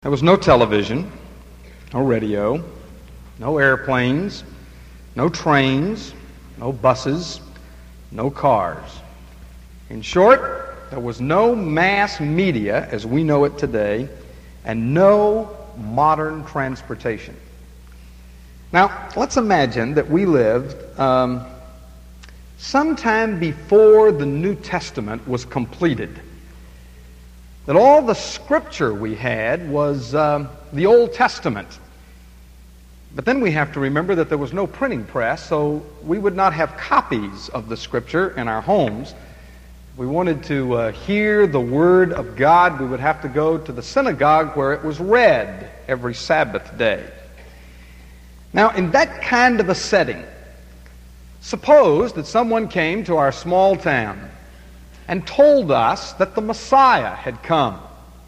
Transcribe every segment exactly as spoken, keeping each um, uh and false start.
There was no television, no radio, no airplanes, no trains, no buses, no cars. In short, there was no mass media as we know it today, and no modern transportation. Now, let's imagine that we lived um, sometime before the New Testament was completed. That all the scripture we had was um, the Old Testament. But then we have to remember that there was no printing press, so we would not have copies of the scripture in our homes. If we wanted to uh, hear the Word of God, we would have to go to the synagogue where it was read every Sabbath day. Now, in that kind of a setting, suppose that someone came to our small town and told us that the Messiah had come,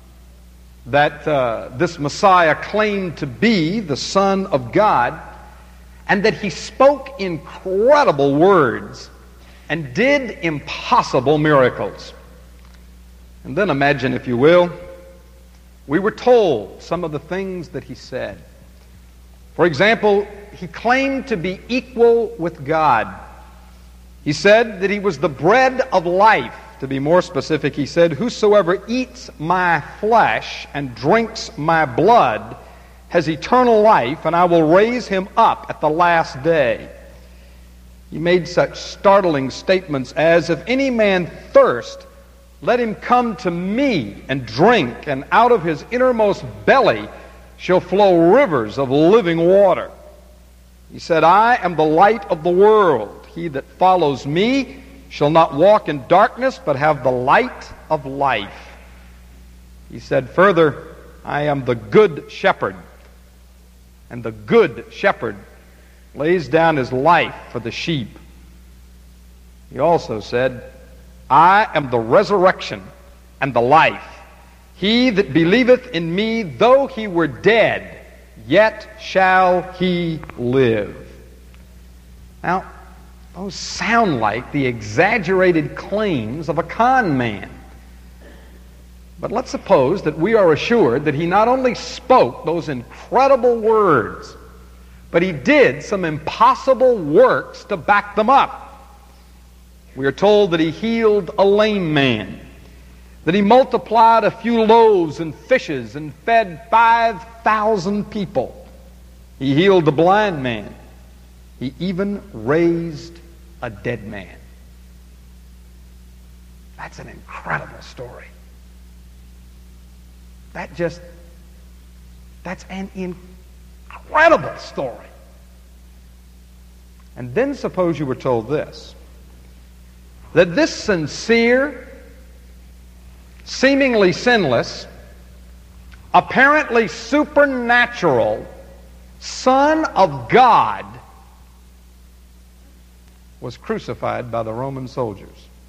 that uh, this Messiah claimed to be the Son of God, and that he spoke incredible words and did impossible miracles. And then imagine, if you will, we were told some of the things that he said. For example, he claimed to be equal with God. He said that he was the bread of life. To be more specific, he said, "Whosoever eats my flesh and drinks my blood has eternal life, and I will raise him up at the last day." He made such startling statements as, "If any man thirst, let him come to me and drink, and out of his innermost belly shall flow rivers of living water." He said, "I am the light of the world. He that follows me shall not walk in darkness, but have the light of life." He said further, "I am the good shepherd, and the good shepherd lays down his life for the sheep." He also said, "I am the resurrection and the life. He that believeth in me, though he were dead, yet shall he live." Now, those sound like the exaggerated claims of a con man. But let's suppose that we are assured that he not only spoke those incredible words, but he did some impossible works to back them up. We are told that he healed a lame man, that he multiplied a few loaves and fishes and fed five thousand people. He healed the blind man. He even raised a dead man. That's an incredible story. That just, that's an incredible story. And then suppose you were told this, that this sincere, seemingly sinless, apparently supernatural Son of God was crucified by the Roman soldiers.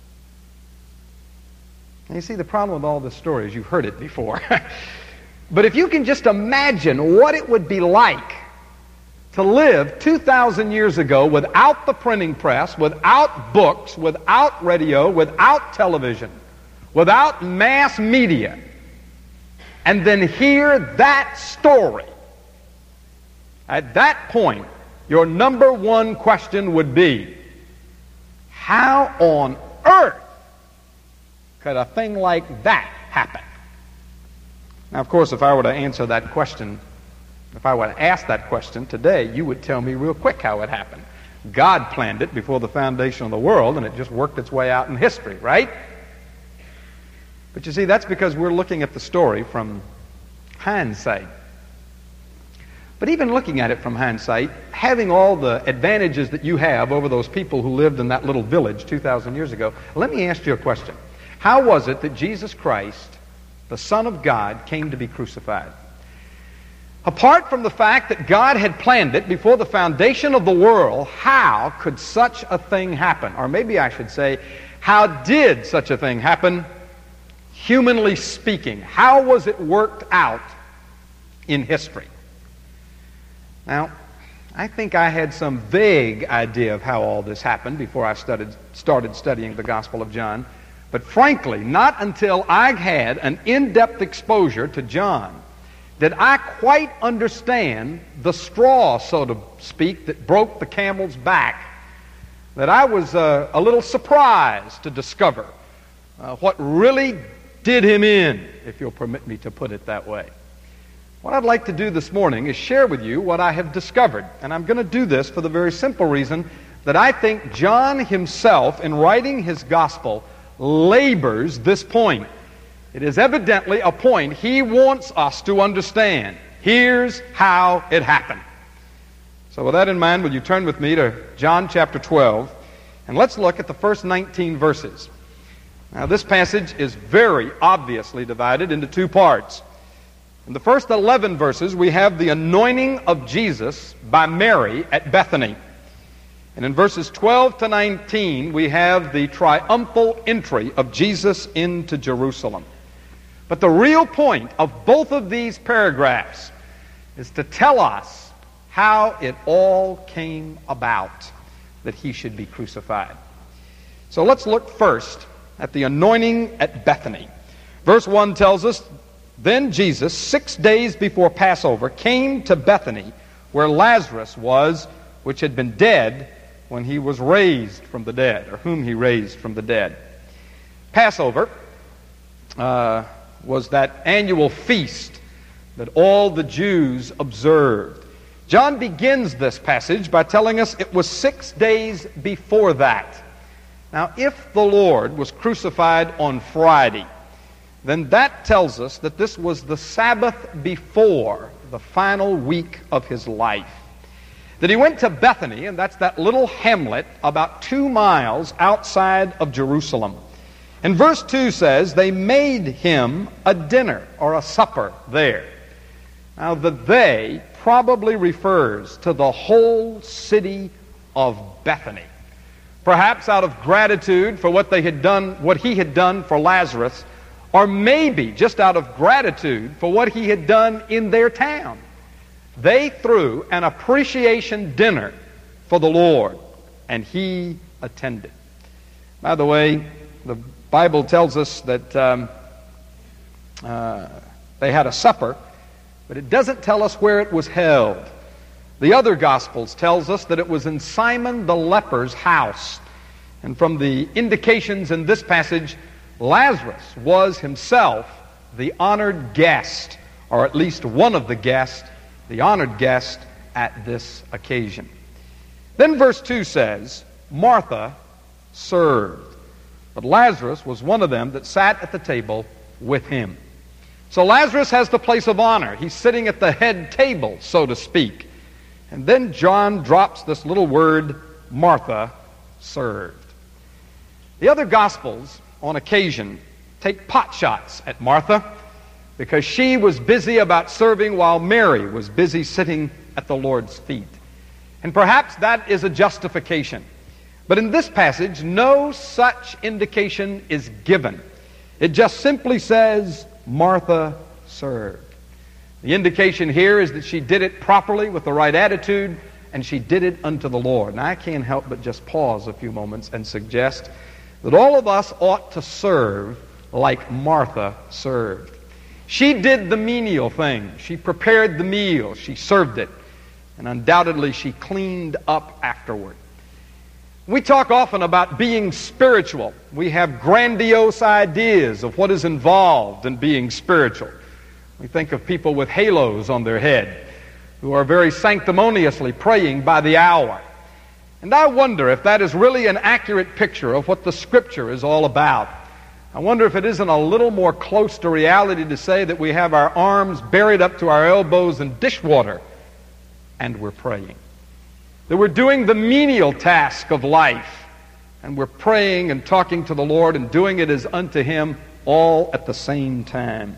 And you see, the problem with all this story is you've heard it before. But if you can just imagine what it would be like to live two thousand years ago without the printing press, without books, without radio, without television, without mass media, and then hear that story, at that point, your number one question would be, how on earth could a thing like that happen? Now, of course, if I were to answer that question, if I were to ask that question today, you would tell me real quick how it happened. God planned it before the foundation of the world, and it just worked its way out in history, right? But you see, that's because we're looking at the story from hindsight. But even looking at it from hindsight, having all the advantages that you have over those people who lived in that little village two thousand years ago, let me ask you a question. How was it that Jesus Christ, the Son of God, came to be crucified? Apart from the fact that God had planned it before the foundation of the world, how could such a thing happen? Or maybe I should say, how did such a thing happen, humanly speaking? How was it worked out in history? Now, I think I had some vague idea of how all this happened before I studied, started studying the Gospel of John. But frankly, not until I had an in-depth exposure to John did I quite understand the straw, so to speak, that broke the camel's back, that I was uh, a little surprised to discover uh, what really did him in, if you'll permit me to put it that way. What I'd like to do this morning is share with you what I have discovered. And I'm going to do this for the very simple reason that I think John himself, in writing his gospel, labors this point. It is evidently a point he wants us to understand. Here's how it happened. So with that in mind, will you turn with me to John chapter twelve, and let's look at the first nineteen verses. Now, this passage is very obviously divided into two parts. In the first eleven verses, we have the anointing of Jesus by Mary at Bethany. And in verses twelve to nineteen, we have the triumphal entry of Jesus into Jerusalem. But the real point of both of these paragraphs is to tell us how it all came about that he should be crucified. So let's look first at the anointing at Bethany. Verse one tells us, "Then Jesus, six days before Passover, came to Bethany, where Lazarus was, which had been dead when he was raised from the dead," or whom he raised from the dead. Passover uh, was that annual feast that all the Jews observed. John begins this passage by telling us it was six days before that. Now, if the Lord was crucified on Friday, then that tells us that this was the Sabbath before the final week of his life. That he went to Bethany, and that's that little hamlet about two miles outside of Jerusalem. And verse two says, they made him a dinner or a supper there. Now, the they probably refers to the whole city of Bethany. Perhaps out of gratitude for what they had done, what he had done for Lazarus, or maybe just out of gratitude for what he had done in their town. They threw an appreciation dinner for the Lord, and he attended. By the way, the Bible tells us that um, uh, they had a supper, but it doesn't tell us where it was held. The other Gospels tells us that it was in Simon the leper's house. And from the indications in this passage, Lazarus was himself the honored guest, or at least one of the guests, the honored guest at this occasion. Then verse two says, Martha served, but Lazarus was one of them that sat at the table with him. So Lazarus has the place of honor. He's sitting at the head table, so to speak. And then John drops this little word, Martha served. The other Gospels, on occasion, take pot shots at Martha because she was busy about serving while Mary was busy sitting at the Lord's feet. And perhaps that is a justification. But in this passage, no such indication is given. It just simply says, Martha served. The indication here is that she did it properly with the right attitude, and she did it unto the Lord. Now, I can't help but just pause a few moments and suggest that all of us ought to serve like Martha served. She did the menial thing. She prepared the meal. She served it. And undoubtedly, she cleaned up afterward. We talk often about being spiritual. We have grandiose ideas of what is involved in being spiritual. We think of people with halos on their head who are very sanctimoniously praying by the hour. And I wonder if that is really an accurate picture of what the Scripture is all about. I wonder if it isn't a little more close to reality to say that we have our arms buried up to our elbows in dishwater and we're praying. That we're doing the menial task of life and we're praying and talking to the Lord and doing it as unto Him all at the same time.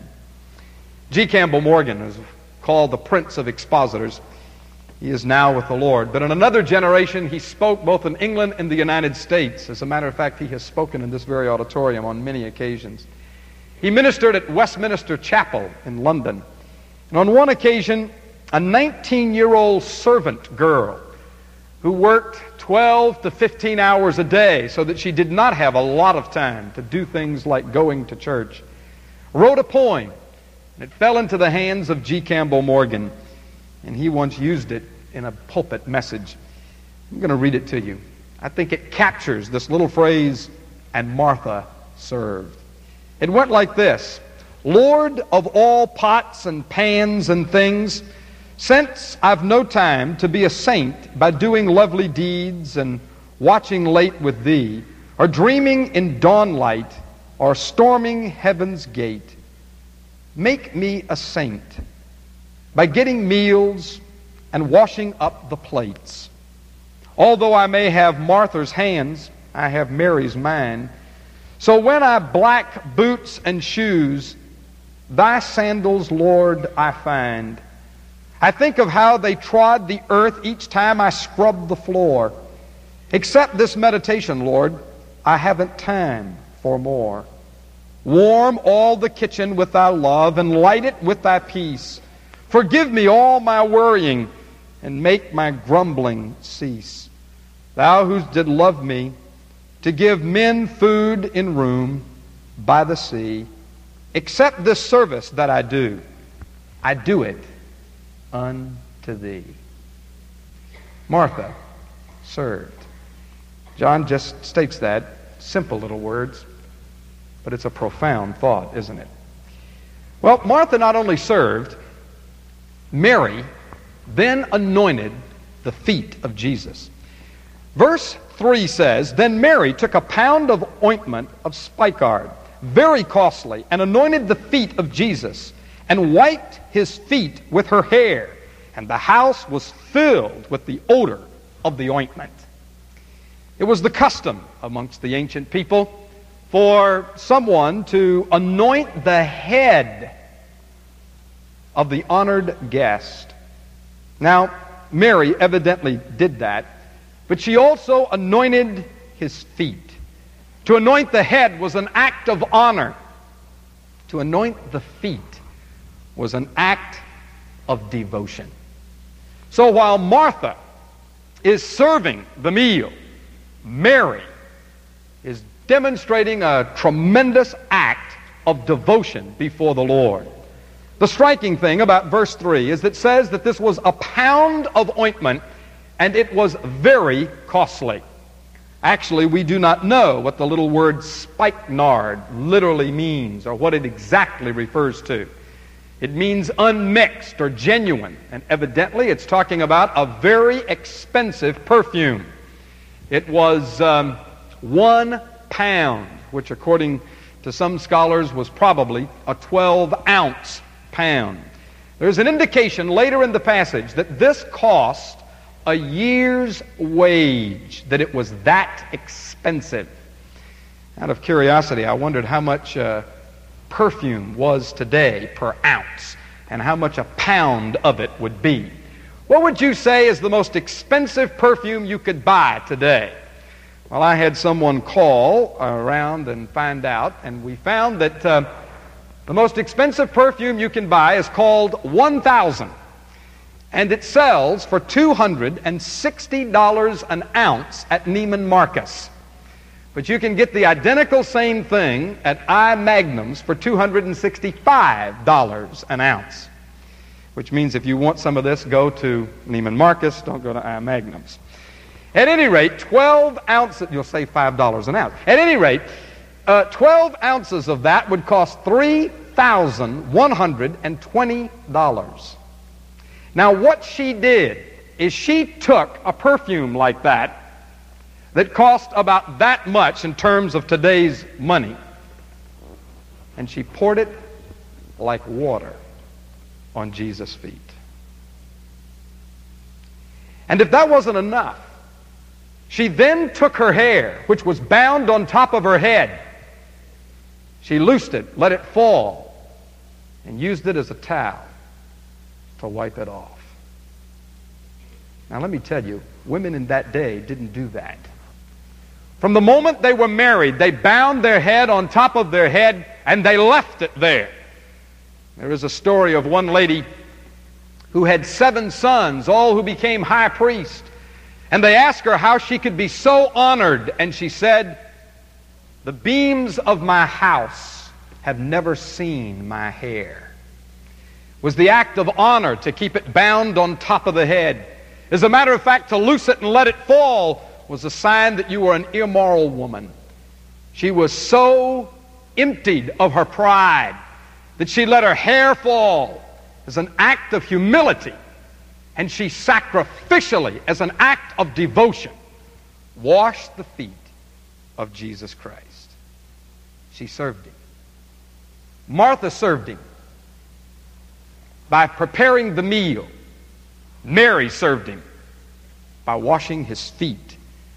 G. Campbell Morgan is called the Prince of Expositors. He is now with the Lord. But in another generation, he spoke both in England and the United States. As a matter of fact, he has spoken in this very auditorium on many occasions. He ministered at Westminster Chapel in London. And on one occasion, a nineteen-year-old servant girl who worked twelve to fifteen hours a day so that she did not have a lot of time to do things like going to church, wrote a poem It fell into the hands of G. Campbell Morgan, and he once used it in a pulpit message. I'm going to read it to you. I think it captures this little phrase, "and Martha served." It went like this: "Lord of all pots and pans and things, since I've no time to be a saint by doing lovely deeds and watching late with thee, or dreaming in dawnlight, or storming heaven's gate, make me a saint by getting meals and washing up the plates. Although I may have Martha's hands, I have Mary's mind. So when I black boots and shoes, thy sandals, Lord, I find. I think of how they trod the earth each time I scrubbed the floor. Except this meditation, Lord, I haven't time for more. Warm all the kitchen with thy love and light it with thy peace. Forgive me all my worrying and make my grumbling cease. Thou who did love me to give men food in room by the sea, accept this service that I do. I do it unto thee." Martha served. John just states that. Simple little words, but it's a profound thought, isn't it? Well, Martha not only served, Mary then anointed the feet of Jesus. Verse three says, "Then Mary took a pound of ointment of spikenard, very costly, and anointed the feet of Jesus, and wiped his feet with her hair, and the house was filled with the odor of the ointment." It was the custom amongst the ancient people for someone to anoint the head of the honored guest. Now, Mary evidently did that, but she also anointed his feet. To anoint the head was an act of honor. To anoint the feet was an act of devotion. So while Martha is serving the meal, Mary is demonstrating a tremendous act of devotion before the Lord. The striking thing about verse three is that it says that this was a pound of ointment, and it was very costly. Actually, we do not know what the little word spikenard literally means or what it exactly refers to. It means unmixed or genuine, and evidently it's talking about a very expensive perfume. It was um, one pound, which according to some scholars was probably a twelve-ounce pound. There's an indication later in the passage that this cost a year's wage, that it was that expensive. Out of curiosity, I wondered how much uh, perfume was today per ounce and how much a pound of it would be. What would you say is the most expensive perfume you could buy today? Well, I had someone call around and find out, and we found that uh, the most expensive perfume you can buy is called one thousand, and it sells for two hundred sixty dollars an ounce at Neiman Marcus. But you can get the identical same thing at I. Magnum's for two hundred sixty-five dollars an ounce. Which means if you want some of this, go to Neiman Marcus, don't go to I. Magnum's. At any rate, twelve ounces, you'll save five dollars an ounce. At any rate, uh, twelve ounces of that would cost three thousand one hundred twenty dollars. Now, what she did is she took a perfume like that, that cost about that much in terms of today's money, and she poured it like water on Jesus' feet. And if that wasn't enough, she then took her hair, which was bound on top of her head. She loosed it, let it fall, and used it as a towel to wipe it off. Now let me tell you, women in that day didn't do that. From the moment they were married, they bound their head on top of their head and they left it there. There is a story of one lady who had seven sons, all who became high priests. And they asked her how she could be so honored, and she said, "The beams of my house have never seen my hair." was the act of honor to keep it bound on top of the head. As a matter of fact, to loose it and let it fall was a sign that you were an immoral woman. She was so emptied of her pride that she let her hair fall as an act of humility, and she sacrificially, as an act of devotion, washed the feet of Jesus Christ. She served him. Martha served him by preparing the meal. Mary served him by washing his feet.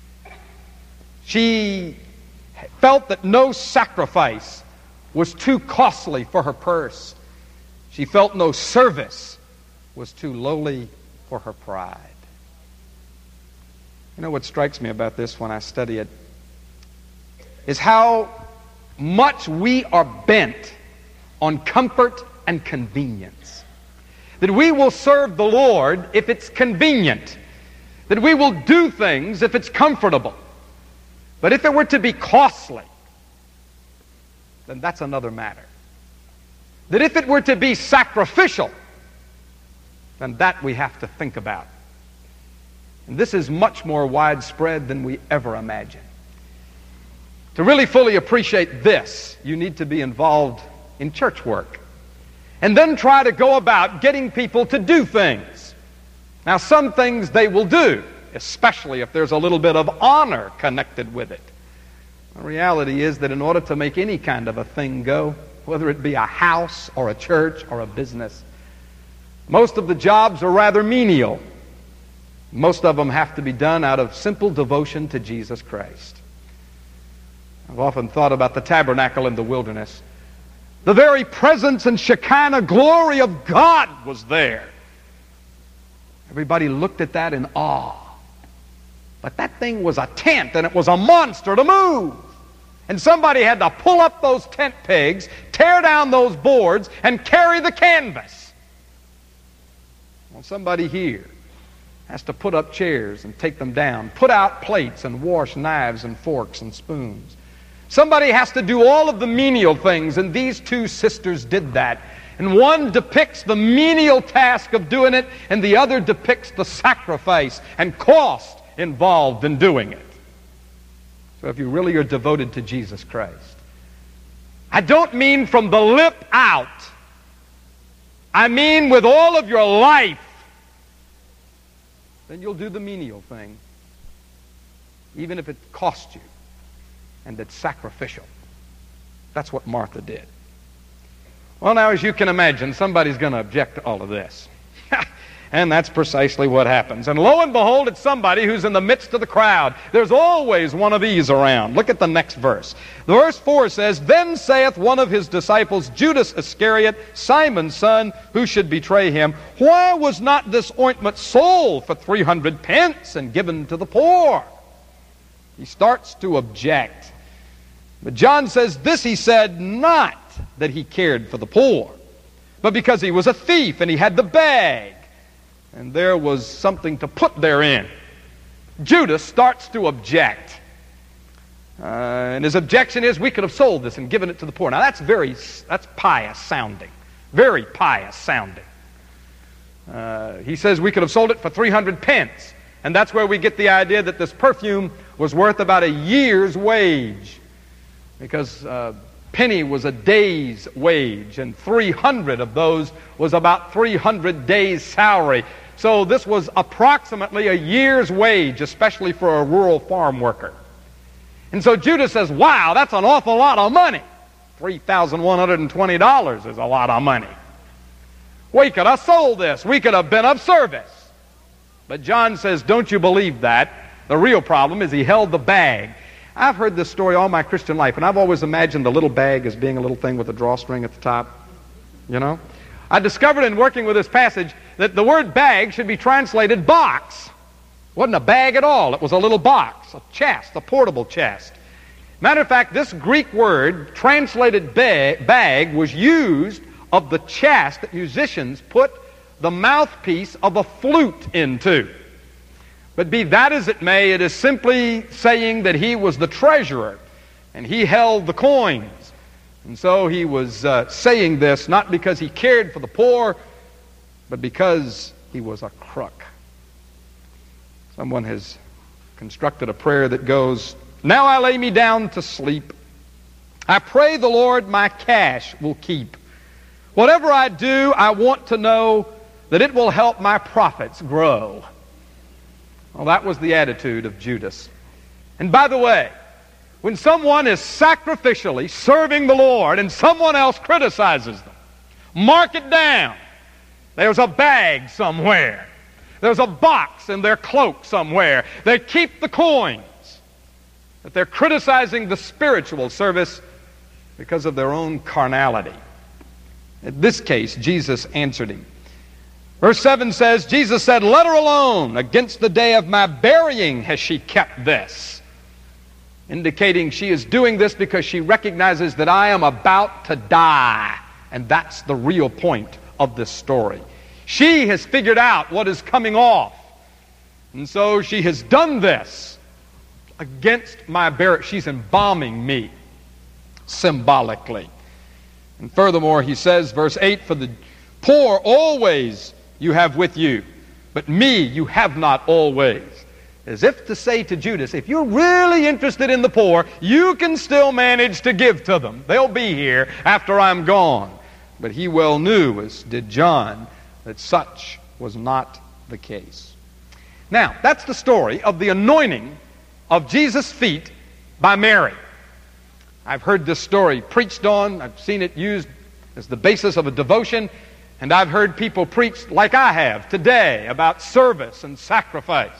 She felt that no sacrifice was too costly for her purse. She felt no service was too lowly for her pride. You know what strikes me about this when I study it is how much we are bent on comfort and convenience. That we will serve the Lord if it's convenient. That we will do things if it's comfortable. But if it were to be costly, then that's another matter. That if it were to be sacrificial, then that we have to think about. And this is much more widespread than we ever imagined. To really fully appreciate this, you need to be involved in church work. And then try to go about getting people to do things. Now, some things they will do, especially if there's a little bit of honor connected with it. The reality is that in order to make any kind of a thing go, whether it be a house or a church or a business, most of the jobs are rather menial. Most of them have to be done out of simple devotion to Jesus Christ. I've often thought about the tabernacle in the wilderness. The very presence and Shekinah glory of God was there. Everybody looked at that in awe. But that thing was a tent, and it was a monster to move. And somebody had to pull up those tent pegs, tear down those boards, and carry the canvas. Well, somebody here has to put up chairs and take them down, put out plates and wash knives and forks and spoons. Somebody has to do all of the menial things, and these two sisters did that. And one depicts the menial task of doing it, and the other depicts the sacrifice and cost involved in doing it. So if you really are devoted to Jesus Christ, I don't mean from the lip out. I mean with all of your life. Then you'll do the menial thing, even if it costs you. And it's sacrificial. That's what Martha did. Well, now, as you can imagine, somebody's going to object to all of this. And that's precisely what happens. And lo and behold, it's somebody who's in the midst of the crowd. There's always one of these around. Look at the next verse. Verse four says, Then saith one of his disciples, Judas Iscariot, Simon's son, who should betray him, Why was not this ointment sold for three hundred pence and given to the poor? He starts to object. But John says, This he said not that he cared for the poor, but because he was a thief and he had the bag, and there was something to put therein. Judas starts to object. Uh, and his objection is, we could have sold this and given it to the poor. Now that's very, that's pious sounding. Very pious sounding. Uh, he says we could have sold it for three hundred pence. And that's where we get the idea that this perfume was worth about a year's wage. Because uh, penny was a day's wage, and three hundred of those was about three hundred days' salary. So this was approximately a year's wage, especially for a rural farm worker. And so Judas says, wow, that's an awful lot of money. three thousand one hundred twenty dollars is a lot of money. We could have sold this. We could have been of service. But John says, don't you believe that? The real problem is he held the bag. I've heard this story all my Christian life, and I've always imagined the little bag as being a little thing with a drawstring at the top. You know? I discovered in working with this passage that the word bag should be translated box. It wasn't a bag at all. It was a little box, a chest, a portable chest. Matter of fact, this Greek word, translated ba- bag, was used of the chest that musicians put the mouthpiece of a flute into. But be that as it may, it is simply saying that he was the treasurer and he held the coins. And so he was uh, saying this not because he cared for the poor, but because he was a crook. Someone has constructed a prayer that goes, "Now I lay me down to sleep. I pray the Lord my cash will keep. Whatever I do, I want to know that it will help my profits grow." Well, that was the attitude of Judas. And by the way, when someone is sacrificially serving the Lord and someone else criticizes them, mark it down. There's a bag somewhere. There's a box in their cloak somewhere. They keep the coins. But they're criticizing the spiritual service because of their own carnality. In this case, Jesus answered him. Verse seven says, Jesus said, "Let her alone. Against the day of my burying has she kept this." Indicating she is doing this because she recognizes that I am about to die. And that's the real point of this story. She has figured out what is coming off. And so she has done this against my burial. She's embalming me symbolically. And furthermore, he says, verse eight, "For the poor always you have with you, but me you have not always." As if to say to Judas, if you're really interested in the poor, you can still manage to give to them. They'll be here after I'm gone. But he well knew, as did John, that such was not the case. Now, that's the story of the anointing of Jesus' feet by Mary. I've heard this story preached on. I've seen it used as the basis of a devotion. And I've heard people preach like I have today about service and sacrifice.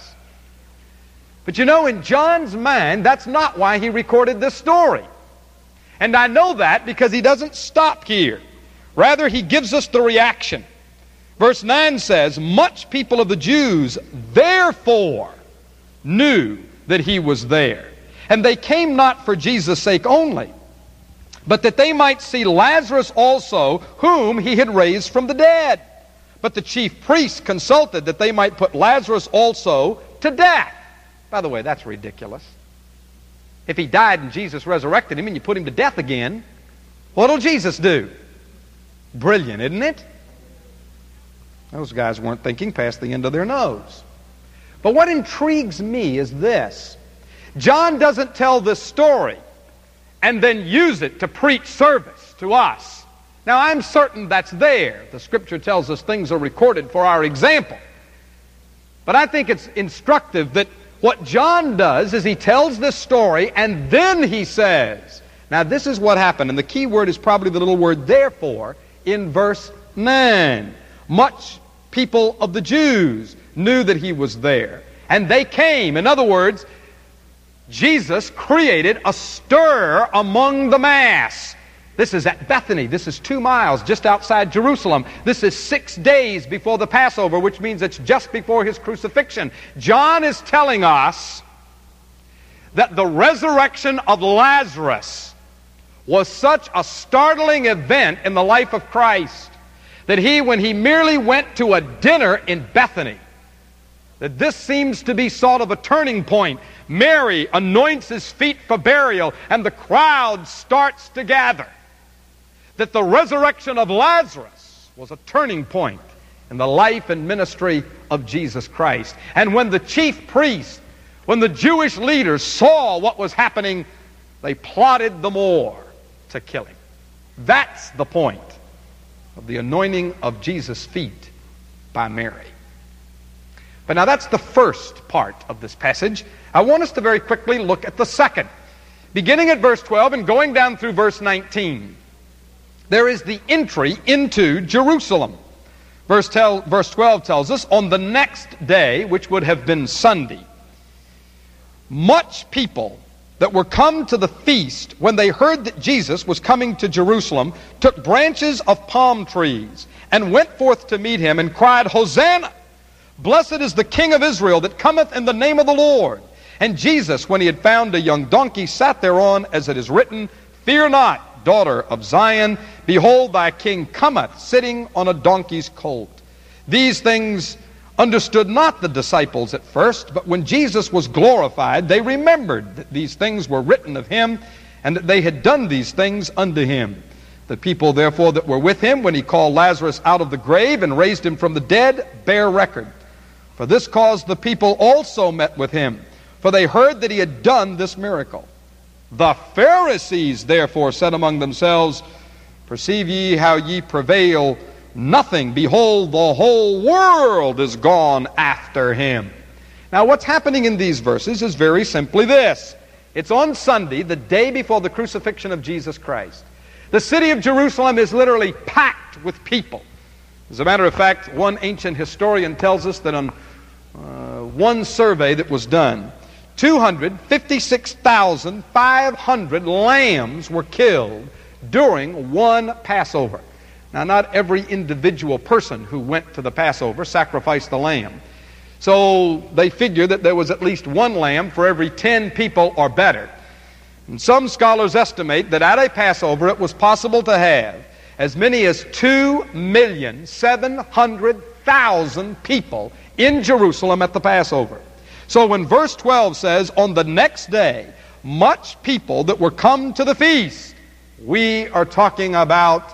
But you know, in John's mind, that's not why he recorded this story. And I know that because he doesn't stop here. Rather, he gives us the reaction. Verse nine says, "Much people of the Jews therefore knew that he was there. And they came not for Jesus' sake only, but that they might see Lazarus also, whom he had raised from the dead. But the chief priests consulted that they might put Lazarus also to death." By the way, that's ridiculous. If he died and Jesus resurrected him and you put him to death again, what'll Jesus do? Brilliant, isn't it? Those guys weren't thinking past the end of their nose. But what intrigues me is this. John doesn't tell this story and then use it to preach service to us. Now, I'm certain that's there. The Scripture tells us things are recorded for our example. But I think it's instructive that what John does is he tells this story and then he says, now this is what happened. And the key word is probably the little word therefore in verse nine. Much people of the Jews knew that he was there. And they came. In other words, Jesus created a stir among the mass. This is at Bethany. This is two miles just outside Jerusalem. This is six days before the Passover, which means it's just before his crucifixion. John is telling us that the resurrection of Lazarus was such a startling event in the life of Christ that he, when he merely went to a dinner in Bethany, that this seems to be sort of a turning point. Mary anoints his feet for burial, and the crowd starts to gather. That the resurrection of Lazarus was a turning point in the life and ministry of Jesus Christ. And when the chief priests, when the Jewish leaders saw what was happening, they plotted the more to kill him. That's the point of the anointing of Jesus' feet by Mary. But now that's the first part of this passage. I want us to very quickly look at the second. Beginning at verse twelve and going down through verse nineteen. There is the entry into Jerusalem. Verse twelve tells us, on the next day, which would have been Sunday, much people that were come to the feast, when they heard that Jesus was coming to Jerusalem, took branches of palm trees and went forth to meet him and cried, Hosanna! Blessed is the King of Israel that cometh in the name of the Lord. And Jesus, when he had found a young donkey, sat thereon, as it is written, Fear not, daughter of Zion, behold, thy king cometh, sitting on a donkey's colt. These things understood not the disciples at first, but when Jesus was glorified, they remembered that these things were written of him, and that they had done these things unto him. The people, therefore, that were with him when he called Lazarus out of the grave and raised him from the dead bear record. For this cause the people also met with him, for they heard that he had done this miracle. The Pharisees, therefore, said among themselves, Perceive ye how ye prevail nothing? Behold, the whole world is gone after him. Now, what's happening in these verses is very simply this. It's on Sunday, the day before the crucifixion of Jesus Christ. The city of Jerusalem is literally packed with people. As a matter of fact, one ancient historian tells us that on uh, one survey that was done, two hundred fifty-six thousand five hundred lambs were killed during one Passover. Now, not every individual person who went to the Passover sacrificed the lamb. So they figure that there was at least one lamb for every ten people or better. And some scholars estimate that at a Passover it was possible to have as many as two million seven hundred thousand people in Jerusalem at the Passover. So when verse twelve says, on the next day, much people that were come to the feast, we are talking about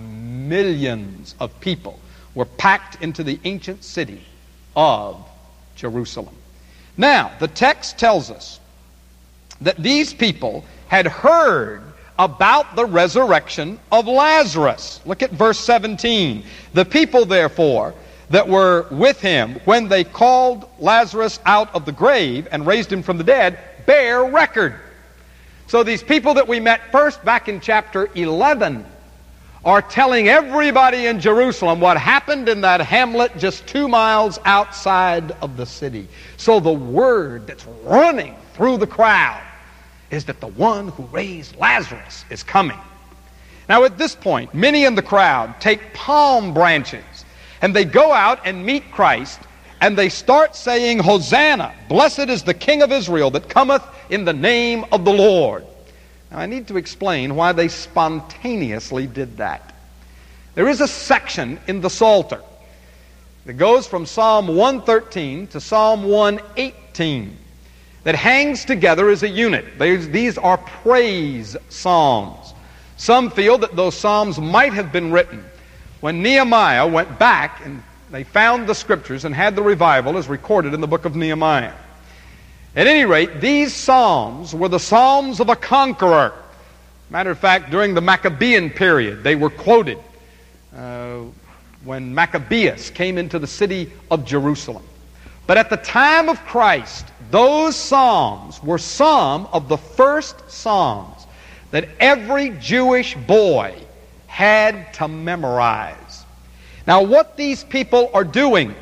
millions of people were packed into the ancient city of Jerusalem. Now, the text tells us that these people had heard about the resurrection of Lazarus. Look at verse seventeen. The people, therefore, that were with him when they called Lazarus out of the grave and raised him from the dead bear record. So these people that we met first back in chapter eleven are telling everybody in Jerusalem what happened in that hamlet just two miles outside of the city. So the word that's running through the crowd is that the one who raised Lazarus is coming. Now at this point, many in the crowd take palm branches and they go out and meet Christ and they start saying, Hosanna, blessed is the King of Israel that cometh in the name of the Lord. Now, I need to explain why they spontaneously did that. There is a section in the Psalter that goes from Psalm one thirteen to Psalm one eighteen that hangs together as a unit. There's, these are praise psalms. Some feel that those psalms might have been written when Nehemiah went back and they found the scriptures and had the revival as recorded in the book of Nehemiah. At any rate, these psalms were the psalms of a conqueror. Matter of fact, during the Maccabean period, they were quoted uh, when Maccabeus came into the city of Jerusalem. But at the time of Christ, those psalms were some of the first psalms that every Jewish boy had to memorize. Now, what these people are doing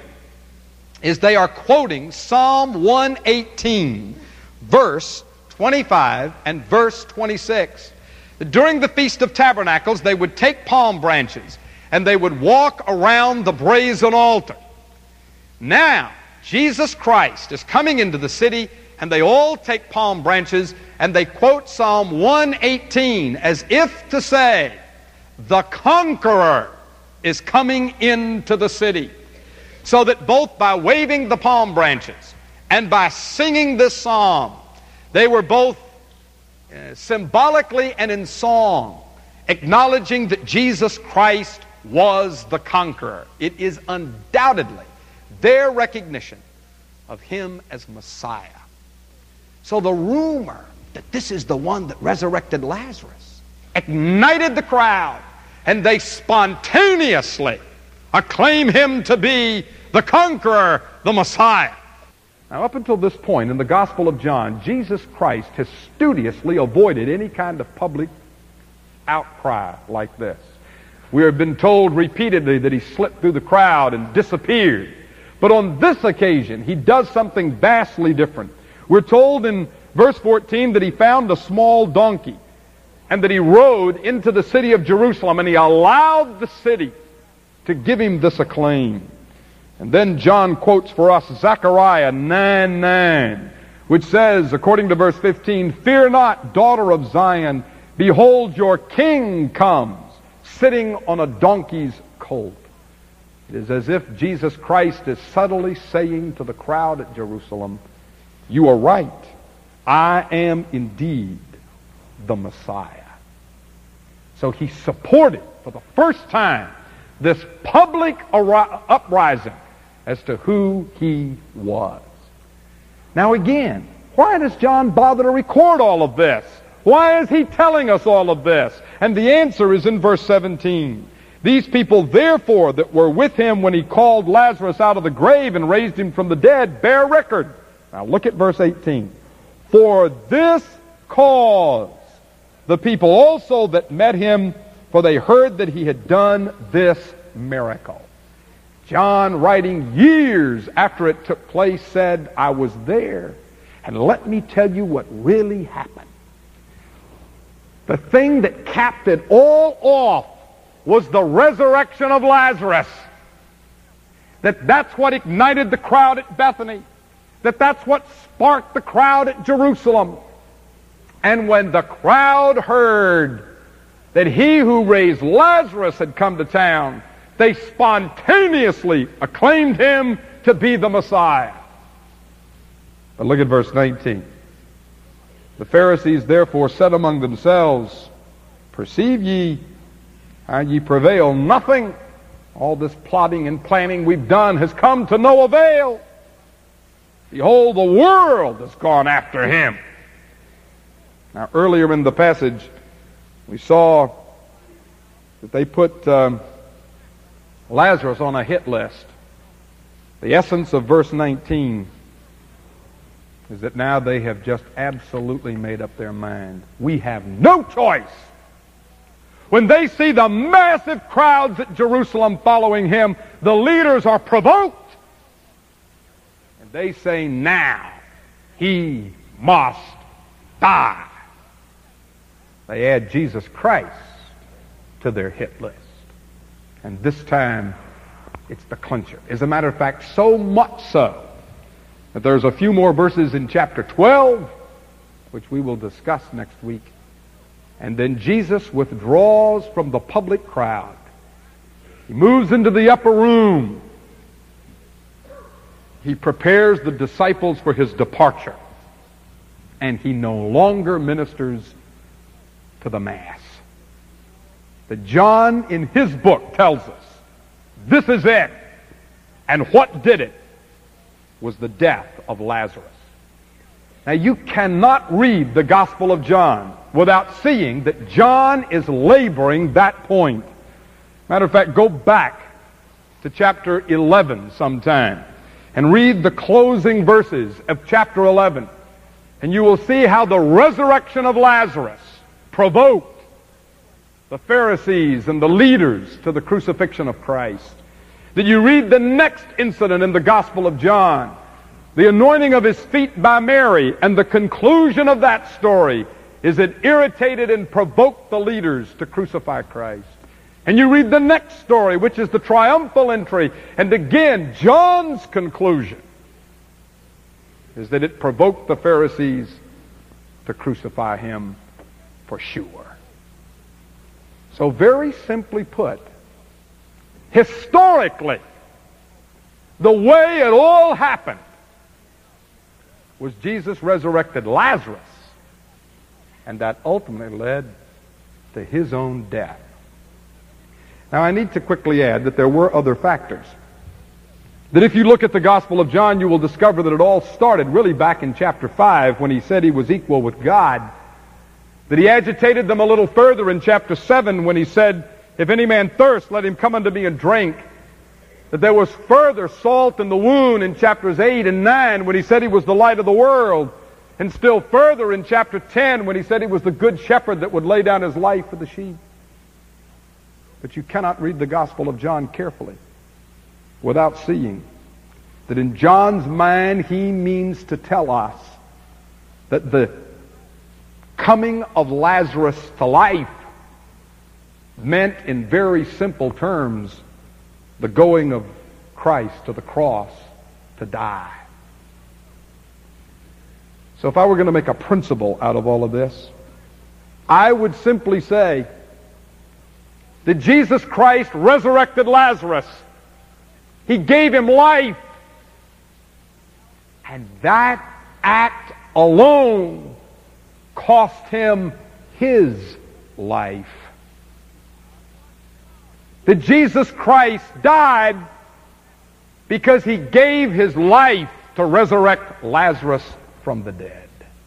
is they are quoting Psalm one eighteen, verse twenty-five and verse twenty-six. During the Feast of Tabernacles, they would take palm branches and they would walk around the brazen altar. Now, Jesus Christ is coming into the city and they all take palm branches and they quote Psalm one eighteen as if to say, the conqueror is coming into the city. So that both by waving the palm branches and by singing this psalm, they were both uh, symbolically and in song acknowledging that Jesus Christ was the conqueror. It is undoubtedly their recognition of him as Messiah. So the rumor that this is the one that resurrected Lazarus ignited the crowd, and they spontaneously acclaim him to be the conqueror, the Messiah. Now, up until this point in the Gospel of John, Jesus Christ has studiously avoided any kind of public outcry like this. We have been told repeatedly that he slipped through the crowd and disappeared. But on this occasion, he does something vastly different. We're told in verse fourteen that he found a small donkey and that he rode into the city of Jerusalem, and he allowed the city to give him this acclaim. And then John quotes for us Zechariah nine nine, which says, according to verse fifteen, Fear not, daughter of Zion, behold, your king comes, sitting on a donkey's colt. It is as if Jesus Christ is subtly saying to the crowd at Jerusalem, you are right. I am indeed the Messiah. So he supported, for the first time, this public uprising as to who he was. Now again, why does John bother to record all of this? Why is he telling us all of this? And the answer is in verse seventeen. These people, therefore, that were with him when he called Lazarus out of the grave and raised him from the dead, bear record. Now look at verse eighteen. For this cause the people also that met him, for they heard that he had done this miracle. John, writing years after it took place, said, I was there, and let me tell you what really happened. The thing that capped it all off was the resurrection of Lazarus. That that's what ignited the crowd at Bethany. That that's what sparked the crowd at Jerusalem. And when the crowd heard that he who raised Lazarus had come to town, they spontaneously acclaimed him to be the Messiah. But look at verse nineteen. The Pharisees therefore said among themselves, perceive ye how ye prevail? Nothing. All this plotting and planning we've done has come to no avail. Behold, the world has gone after him. Now, earlier in the passage, we saw that they put um, Lazarus on a hit list. The essence of verse nineteen is that now they have just absolutely made up their mind. We have no choice. When they see the massive crowds at Jerusalem following him, the leaders are provoked. And they say, now he must die. They add Jesus Christ to their hit list. And this time, it's the clincher. As a matter of fact, so much so that there's a few more verses in chapter twelve, which we will discuss next week. And then Jesus withdraws from the public crowd. He moves into the upper room. He prepares the disciples for his departure. And he no longer ministers to the mass. That John, in his book, tells us, this is it. And what did it was the death of Lazarus. Now, you cannot read the Gospel of John without seeing that John is laboring that point. Matter of fact, go back to chapter eleven sometime and read the closing verses of chapter eleven, and you will see how the resurrection of Lazarus provoked the Pharisees and the leaders to the crucifixion of Christ. That you read the next incident in the Gospel of John, the anointing of his feet by Mary, and the conclusion of that story is it irritated and provoked the leaders to crucify Christ. And you read the next story, which is the triumphal entry, and again, John's conclusion is that it provoked the Pharisees to crucify him for sure. So very simply put, historically, the way it all happened was Jesus resurrected Lazarus, and that ultimately led to his own death. Now, I need to quickly add that there were other factors. That if you look at the Gospel of John, you will discover that it all started really back in chapter five when he said he was equal with God. That he agitated them a little further in chapter seven when he said, if any man thirst, let him come unto me and drink. That there was further salt in the wound in chapters eight and nine when he said he was the light of the world. And still further in chapter ten when he said he was the good shepherd that would lay down his life for the sheep. But you cannot read the Gospel of John carefully without seeing that in John's mind he means to tell us that the coming of Lazarus to life meant in very simple terms the going of Christ to the cross to die. So if I were going to make a principle out of all of this, I would simply say that Jesus Christ resurrected Lazarus. He gave him life. And that act alone cost him his life. that Jesus Christ died because he gave his life to resurrect Lazarus from the dead.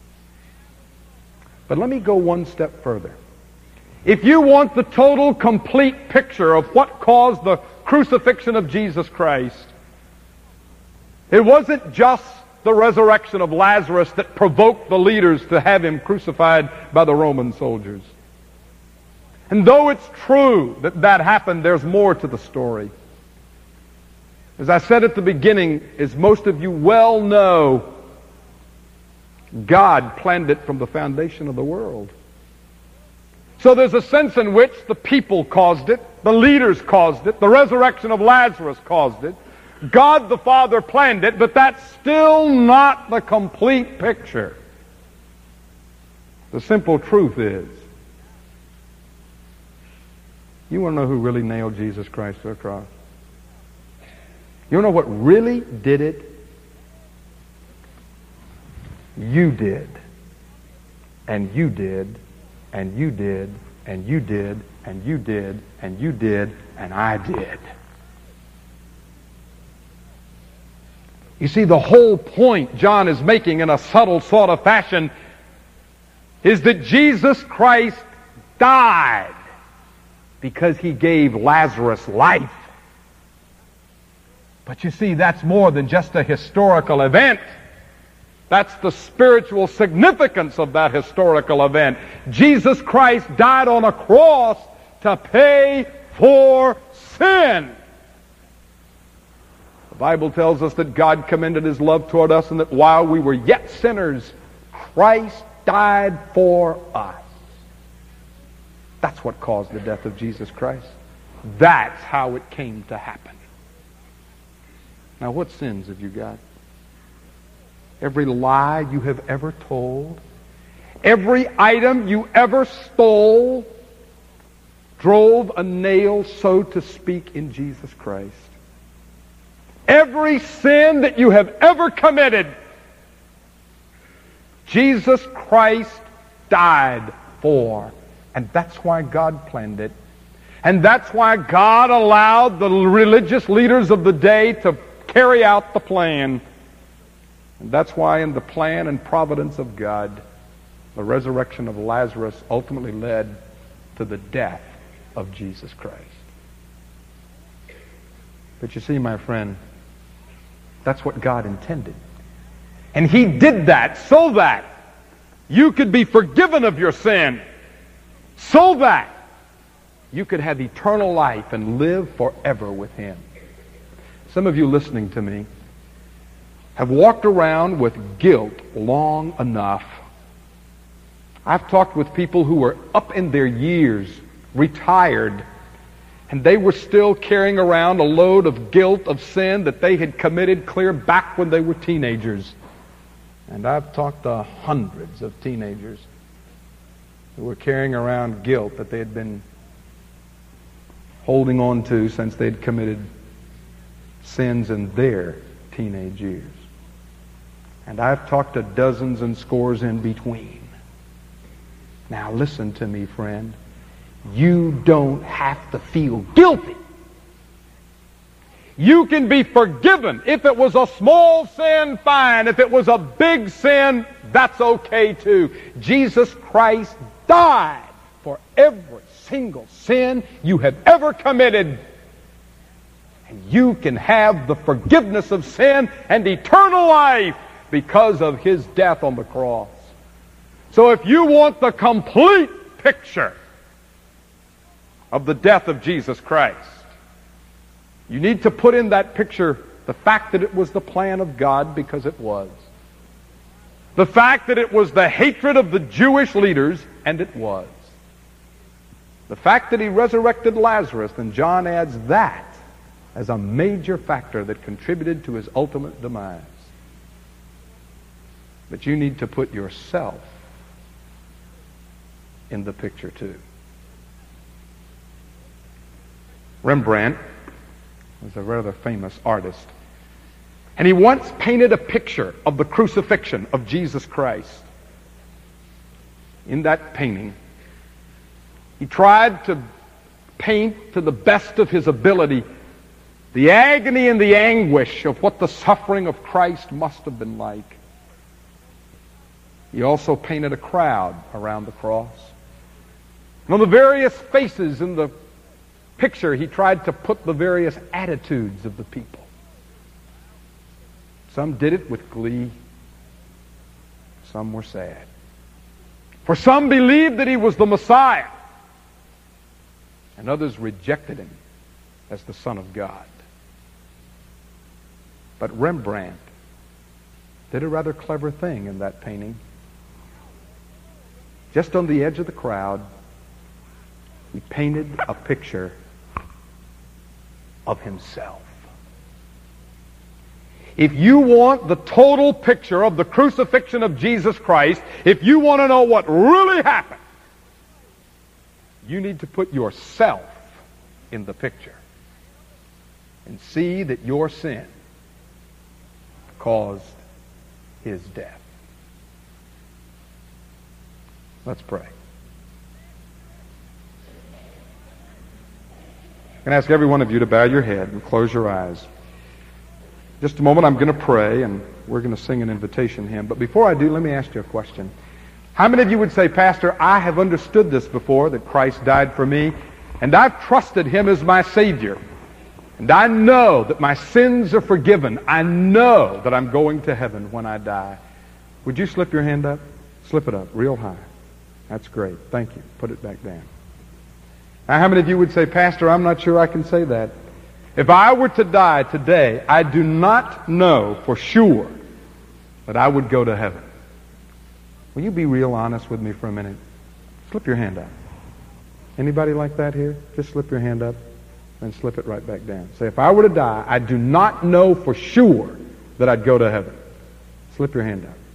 But let me go one step further. If you want the total, complete picture of what caused the crucifixion of Jesus Christ, it wasn't just the resurrection of Lazarus that provoked the leaders to have him crucified by the Roman soldiers. And though it's true that that happened, there's more to the story. As I said at the beginning, as most of you well know, God planned it from the foundation of the world. So there's a sense in which the people caused it, the leaders caused it, the resurrection of Lazarus caused it. God the Father planned it, but that's still not the complete picture. The simple truth is, you want to know who really nailed Jesus Christ to a cross? You want to know what really did it? You did, and you did, and you did, and you did, and you did, and you did, and I did. You see, the whole point John is making in a subtle sort of fashion is that Jesus Christ died because he gave Lazarus life. But you see, that's more than just a historical event. That's the spiritual significance of that historical event. Jesus Christ died on a cross to pay for sin. The Bible tells us that God commended his love toward us and that while we were yet sinners, Christ died for us. That's what caused the death of Jesus Christ. That's how it came to happen. Now, what sins have you got? Every lie you have ever told, every item you ever stole, drove a nail, so to speak, in Jesus Christ. Every sin that you have ever committed, Jesus Christ died for. And that's why God planned it. And that's why God allowed the religious leaders of the day to carry out the plan. And that's why in the plan and providence of God, the resurrection of Lazarus ultimately led to the death of Jesus Christ. But you see, my friend, that's what God intended. And he did that so that you could be forgiven of your sin, so that you could have eternal life and live forever with him. Some of you listening to me have walked around with guilt long enough. I've talked with people who were up in their years, retired, and they were still carrying around a load of guilt of sin that they had committed clear back when they were teenagers. And I've talked to hundreds of teenagers who were carrying around guilt that they had been holding on to since they'd committed sins in their teenage years. And I've talked to dozens and scores in between. Now listen to me, friend. You don't have to feel guilty. You can be forgiven. If it was a small sin, fine. If it was a big sin, that's okay too. Jesus Christ died for every single sin you have ever committed. And you can have the forgiveness of sin and eternal life because of his death on the cross. So if you want the complete picture of the death of Jesus Christ, you need to put in that picture the fact that it was the plan of God, because it was. The fact that it was the hatred of the Jewish leaders, and it was. The fact that he resurrected Lazarus, and John adds that as a major factor that contributed to his ultimate demise. But you need to put yourself in the picture too. Rembrandt was a rather famous artist, and he once painted a picture of the crucifixion of Jesus Christ. In that painting, he tried to paint to the best of his ability the agony and the anguish of what the suffering of Christ must have been like. He also painted a crowd around the cross. And on the various faces in the picture, he tried to put the various attitudes of the people. Some did it with glee. Some were sad. For some believed that he was the Messiah, and others rejected him as the Son of God. But Rembrandt did a rather clever thing in that painting. Just on the edge of the crowd, he painted a picture of himself. If you want the total picture of the crucifixion of Jesus Christ, if you want to know what really happened, you need to put yourself in the picture and see that your sin caused his death. Let's pray. I'm going to ask every one of you to bow your head and close your eyes. Just a moment, I'm going to pray, and we're going to sing an invitation hymn. But before I do, let me ask you a question. How many of you would say, Pastor, I have understood this before, that Christ died for me, and I've trusted him as my Savior, and I know that my sins are forgiven. I know that I'm going to heaven when I die. Would you slip your hand up? Slip it up real high. That's great. Thank you. Put it back down. Now, how many of you would say, Pastor, I'm not sure I can say that. If I were to die today, I do not know for sure that I would go to heaven. Will you be real honest with me for a minute? Slip your hand up. Anybody like that here? Just slip your hand up and slip it right back down. Say, if I were to die, I do not know for sure that I'd go to heaven. Slip your hand up.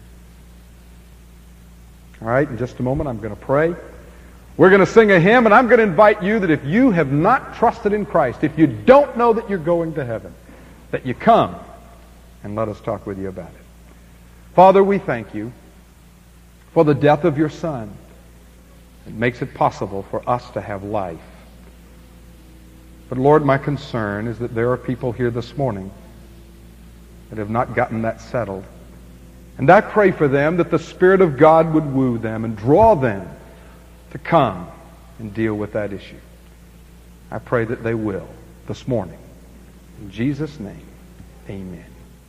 All right, in just a moment, I'm going to pray. We're going to sing a hymn, and I'm going to invite you that if you have not trusted in Christ, if you don't know that you're going to heaven, that you come and let us talk with you about it. Father, we thank you for the death of your Son. It makes it possible for us to have life. But Lord, my concern is that there are people here this morning that have not gotten that settled. And I pray for them that the Spirit of God would woo them and draw them to come and deal with that issue. I pray that they will this morning. In Jesus' name, amen.